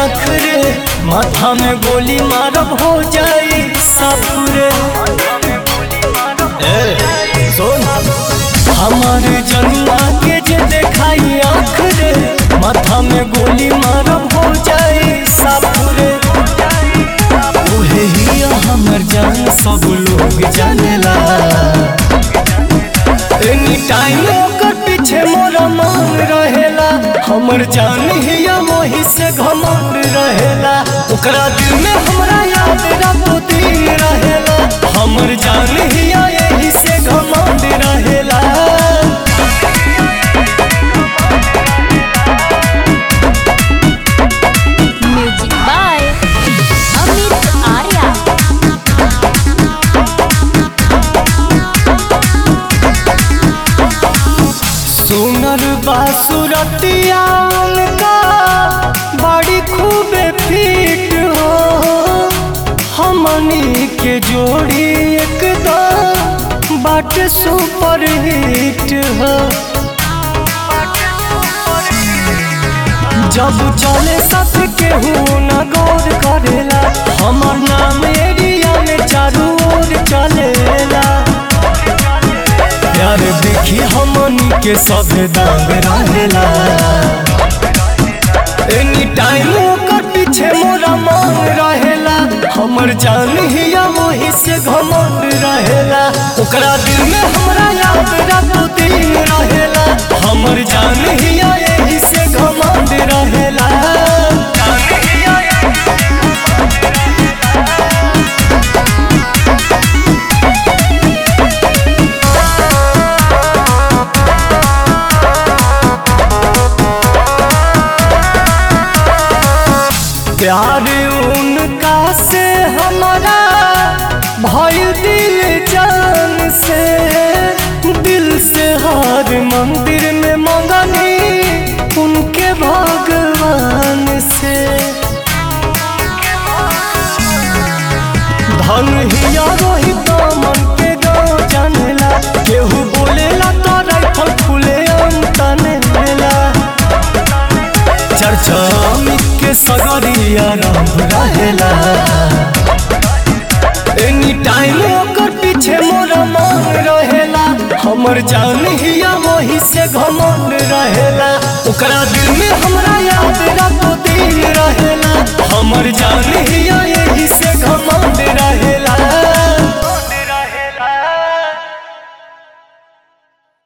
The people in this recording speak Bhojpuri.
आँख रे, माथा में गोली मारब हो जाई सापुरे। सुन हमारे जनुआ के जे देखाई आँख रे, माथा में गोली मारब हो जाई सापुरे। उहे ही हमर जान सब लोग जानेला, एनी टाइम ओकर पीछे मोरा मांग रहेला। हमर जान हिया मोही से घमंड रहेला, ओकरा दिल में हमरा याद रातों दिन रहेला। हमर जान हिया यही से घमंड रहेला। Music by Amit Arya. सुनर बासुरतिया उनका बड़ी खूबे फिट हो, हमनी के जोड़ी एकदम बाटे सुपर हिट हो। जब चले साथ केहू न गौर करेला, हमर नाम एरिया में चारू ओर चलेला। प्यार देखी हमनी के सब दाग रहेला, एनी टाइम ओकर पीछे मोरा मांग रहेला। हमर जान हिया मोही से घमंड रहेला, ओकरा दिल में हमरा याद रातों दिन रहेला। हमर जान हिया यही से घमंड रहेला। प्यार उनका से हमारा भइल दिल जान से, दिल से हर मंदिर में मंगनी उनके भगवान से। धन हिया रोहित मन के गाँव जानेला, केहू बोलेला तो राइफल खुले तनेला। चर्चा के सगरिया रंग रहेला, एनी टाइम ओकर पीछे मोरा मांग रहेला। हमर जान हिया वही से घमंड रहेला, ओकरा दिल में हमरा याद रातों दिन रहेला। हमर जान हिया यही से घमंड